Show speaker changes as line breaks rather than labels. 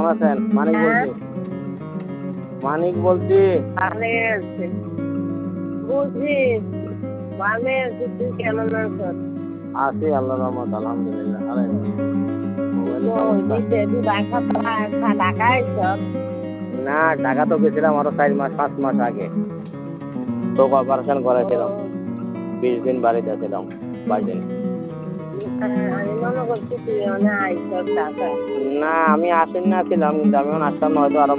আছেন? মানিক বলছি। মানিক বলছি।
ভালো আছে। বুঝি ভালো আছি, তুই কেমন আছিস?
আছি আল্লাহর রহমত, আলহামদুলিল্লাহ। আরে
ঢাকা আইসব?
না, ঢাকা তো গেছিলাম আরো 4 মাস 5 মাস আগে। তো অপারেশন করেছিলাম, 20 দিন বাড়িতে ছিলাম, 22 দিন।
আমি মনে করছি তুই আইসব ঢাকা।
না, আমি আসেন না ছিলাম, কিন্তু আমি আসতাম না হয়তো আরো